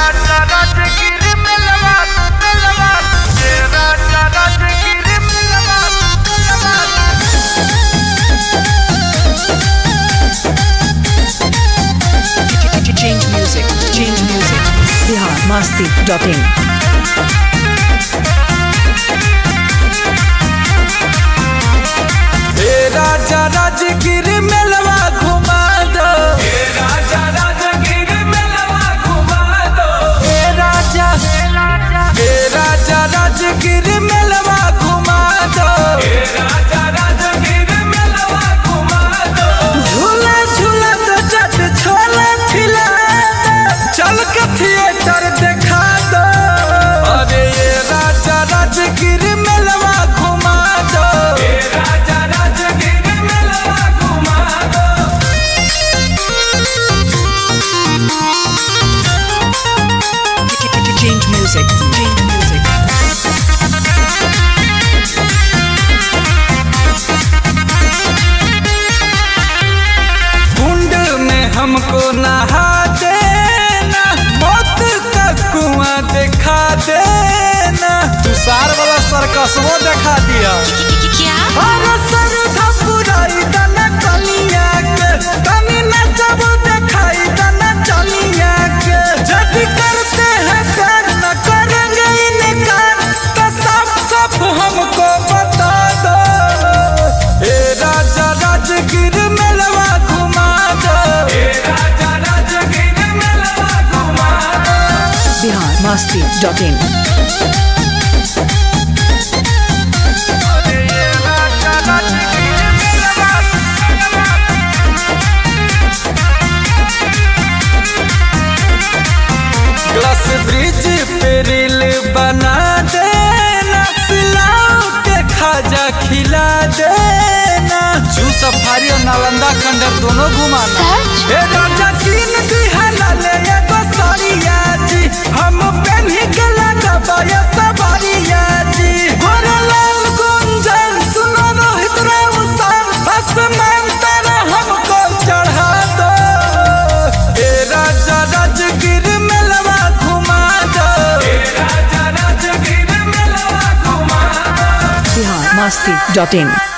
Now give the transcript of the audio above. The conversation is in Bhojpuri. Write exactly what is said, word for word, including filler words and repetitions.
Change music, change music. Bihar Masti dot in. राजा राजगिर मेलवा घुमा दो, राजा राजगिर मेलवा घुमा दो, राजा राजा राजगिर मेलवा घुमा दो, राजा राजगिर मेलवा घुमा दो। झूला झूला तो चट छोला खिला दो, चल के थिएटर दिखा दो। अरे ये राजा राजगिर मेलवा घुमा दो, राजा राजगिर मेलवा घुमा दो। Change music, change music. कुंड में हमको नहा देना, मौत का कुआं दिखा देना। तुषार वाला सर्कस वो दिखा दिया। क्या? अरे सर धपुराई दना कलिया के, तनी नचब दिखाई दना चलिया के। जब करते हैं प्यार न करेंगे इनकार, तो साफ साफ हमको बता दो। ए राजा राजगिर मेलवा घुमा दो, ए राजा राजगिर मेलवा घुमा दो। Bihar Masti dot in. Glass bridge पे रील बना देना, सिलाओ के खाजा खिला देना। जू सफारी और नालंदा खंडर दोनों घुमाना। सच? ए राजा कीन दिहला ले एगो साड़िया जी, हम पेन्ही के लगबा ये सवारिया जी। गोरलाल गुंजन सुनो रोहित राउसार, बस मान तारा हमको चढ़ा दो। ए राजा राजगिर मेलवा घुमा दो, ए राजा राजगिर मेलवा घुमा दो। Bihar Masti dot in.